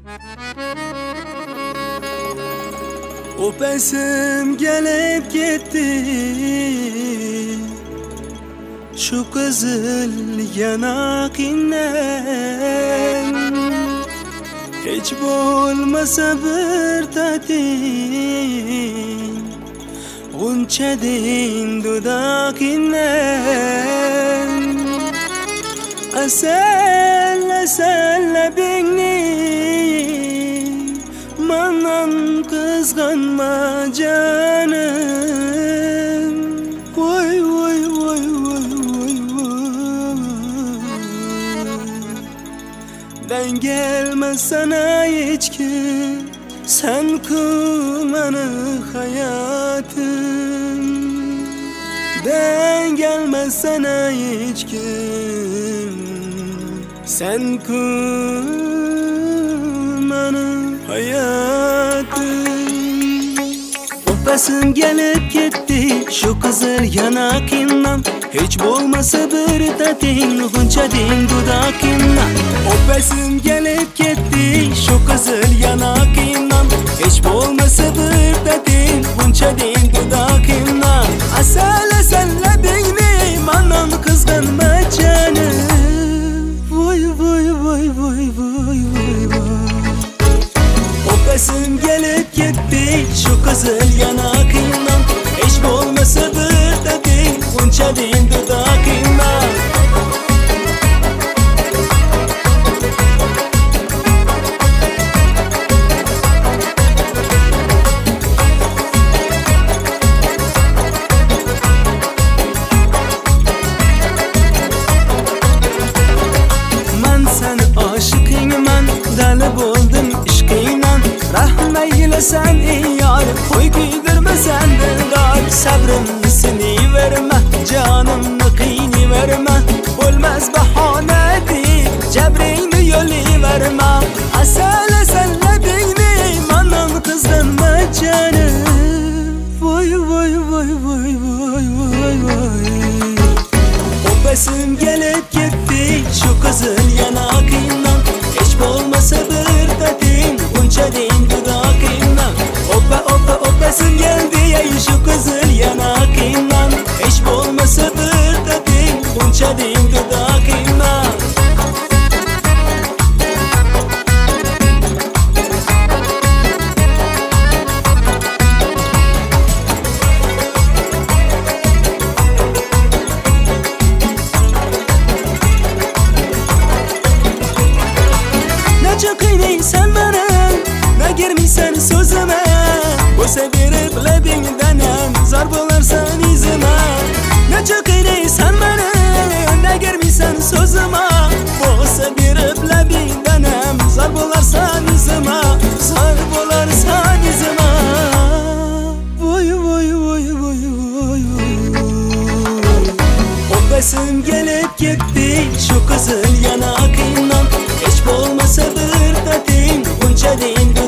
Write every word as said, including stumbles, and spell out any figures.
Öpesim gelip gitti şu kızıl yanakından. Hiç bulmasa bir tatin Gunçadin dudakinden. Asal asal beni Manan kızganma canım. Vay vay vay vay vay vay. Ben gelmez sana hiç ki sen kullanı hayatım. Ben gelmez sana hiç kim sen kullanı hayatım. Öpesim gelip gitti şu kızıl yanakından. Hiç bulmasa bir tatin Gunçadin dudakinden. Öpesim gelip gitti şu kızıl yanakından. Hiç bulmasa bir tatin Gunçadin dudakinden. Asal asal benim anam kızganma canım. Vay vay vay vay vay vay vay. Öpesim gelip gitti şu kızıl yanakından. Hiç bulmasa bir tatin Gunçadin dudakinden. Sen iyi yar, koy giydirme senden dar. Sabrımı seni verme, canımı kıyni verme. Olmaz bahane değil, cebrini yolu verme. Asal asal benim anam kızdanma canım. Vay vay vay vay vay vay vay. Öpesim gelip gitti şu kızıl yanakından. Hiç bulmasa bir tatin Gunçadin dudakinden. Opa opa öpesim geldi ya şu kızıl yanakından. Hiç bulmasa bir tatin Gunçadin dudakinden. Sen bana ne girmişsen sözüme. Bu sevirip lebinden zar bularsan izime. Ne çok sen bana ne girmişsen sözüme. Bu sevirip lebinden zar bularsan izime. Zar bularsan izime. Vay vay vay vay vay vay. Öpesim gelip gitti şu kızıl yanakından. Hiç bulmasa bir tatin Gunçadin